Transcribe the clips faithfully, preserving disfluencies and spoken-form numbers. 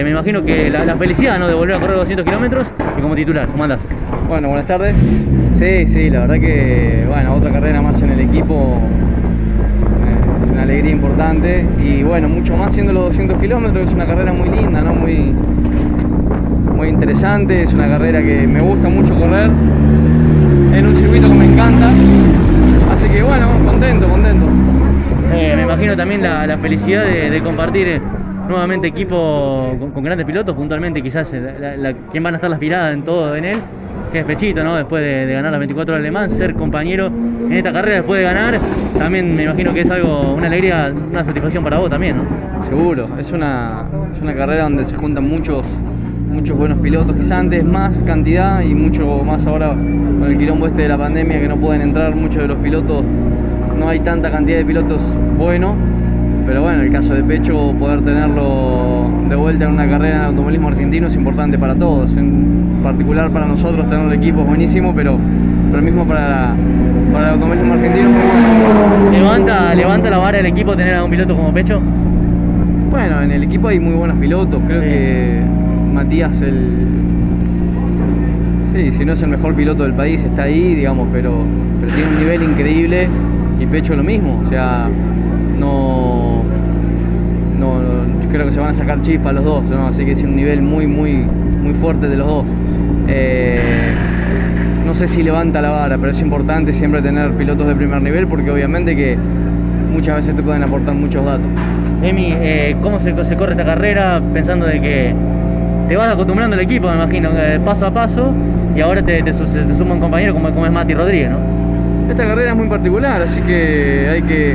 Me imagino que la, la felicidad, ¿no?, de volver a correr doscientos kilómetros y como titular. ¿Cómo andás? Bueno, buenas tardes. Sí, sí, la verdad que, bueno, otra carrera más en el equipo eh, es una alegría importante. Y bueno, mucho más siendo los doscientos kilómetros, es una carrera muy linda, ¿no? Muy, muy interesante, es una carrera que me gusta mucho correr, en un circuito que me encanta. Así que bueno, contento, contento. Eh, me imagino también la, la felicidad de, de compartir eh, nuevamente equipo con, con grandes pilotos, puntualmente quizás eh, la, la, quien van a estar las miradas en todo en él, que es Pechito, ¿no? Después de, de ganar las veinticuatro horas de Le Mans, ser compañero en esta carrera después de ganar, también me imagino que es algo, una alegría, una satisfacción para vos también, ¿no? Seguro, es una, es una carrera donde se juntan muchos, muchos buenos pilotos, quizás antes más cantidad y mucho más ahora con el quilombo este de la pandemia, que no pueden entrar muchos de los pilotos, no hay tanta cantidad de pilotos buenos, pero bueno, el caso de Pecho, poder tenerlo de vuelta en una carrera en el automovilismo argentino es importante para todos, en particular para nosotros tener el equipo es buenísimo, pero, pero mismo para, para el automovilismo argentino es muy bueno. ¿Levanta, ¿Levanta la vara del equipo tener a un piloto como Pecho? Bueno, en el equipo hay muy buenos pilotos, creo sí. que Matías, el sí, si no es el mejor piloto del país, está ahí, digamos, pero, pero tiene un nivel increíble, y Pecho lo mismo, o sea, no, no, no creo que se van a sacar chispas los dos, ¿no? Así que es un nivel muy, muy, muy fuerte de los dos. Eh, no sé si levanta la vara, pero es importante siempre tener pilotos de primer nivel, porque obviamente que muchas veces te pueden aportar muchos datos. Emi, eh, ¿cómo se, se corre esta carrera pensando de que te vas acostumbrando al equipo, me imagino, eh, paso a paso, y ahora te, te, te suma un compañero como, como es Mati Rodríguez, ¿no? Esta carrera es muy particular, así que hay que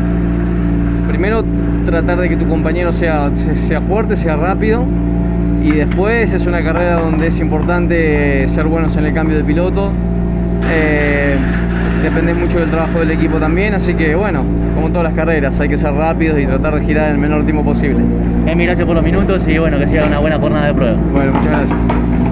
primero tratar de que tu compañero sea, sea fuerte, sea rápido, y después es una carrera donde es importante ser buenos en el cambio de piloto. Eh, depende mucho del trabajo del equipo también, así que bueno, como todas las carreras, hay que ser rápidos y tratar de girar en el menor tiempo posible. Emi, gracias por los minutos y bueno, que sea una buena jornada de prueba. Bueno, muchas gracias.